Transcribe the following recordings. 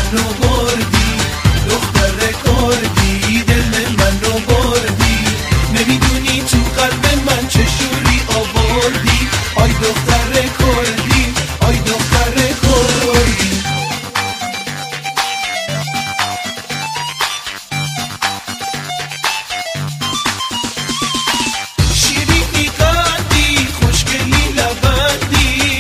منو بردی، دختر کردی دل منو بردی، نمیدونی تو قلب من چه شوری آوردی. آی دختر کردی، آی دختر کردی. شیرینی قندی، خوشگلی لبندی،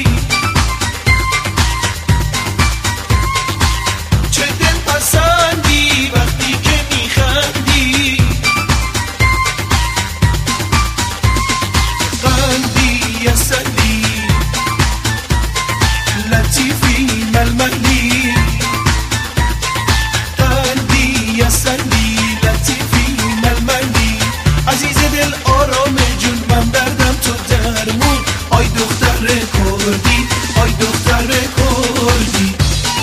چه دل پسندی وقتی که میخندی. قندی عسلی، لطیفی ململی، قندی عسلی، لطیفی ململی. عزیز دل آرام جون، من دردم تو درمون. آی دختر کردی، آی دختر کردی.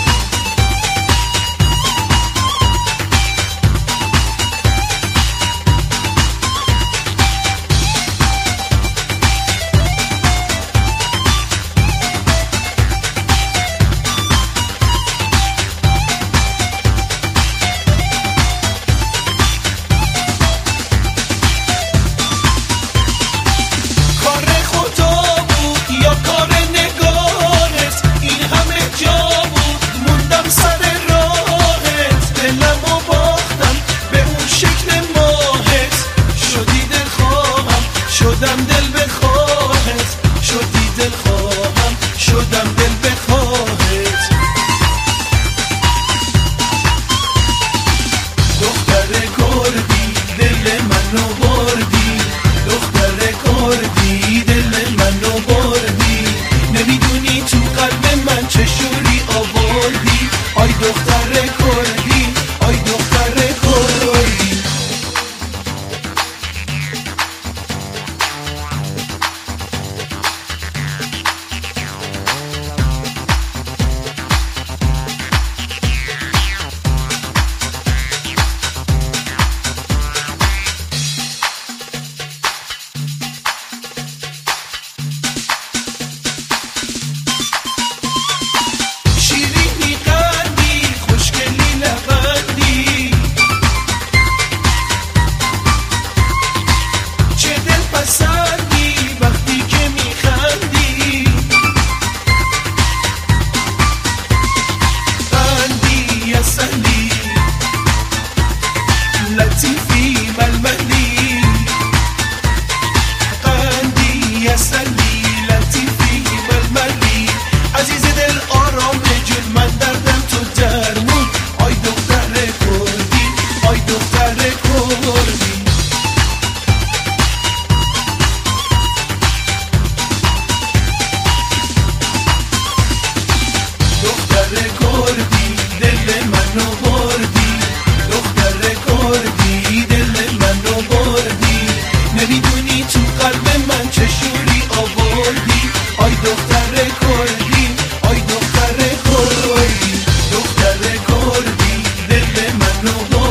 شدم دل بخواهت، شدی دل خواهم، شدم دل بخواهت. دختر کردی دل منو بردی، دختر کردی دل منو بردی، نمیدونی تو قلب من چه شوری آوردی. آی دختر کردی، آی دختر کردی. لطیفی ململی، قندی عسلی، لطیفی ململی. عزیز دل آرام جون، من دردم تو درمون. آی دختر کردی، آی دختر کردی. دختر کردی دل منو بردی، دختر کردی دل منو بردی، نمیدونی تو قلب من چه شوری آوردی. آی دختر کردی، آی دختر کردی. دختر کردی دل منو بردی.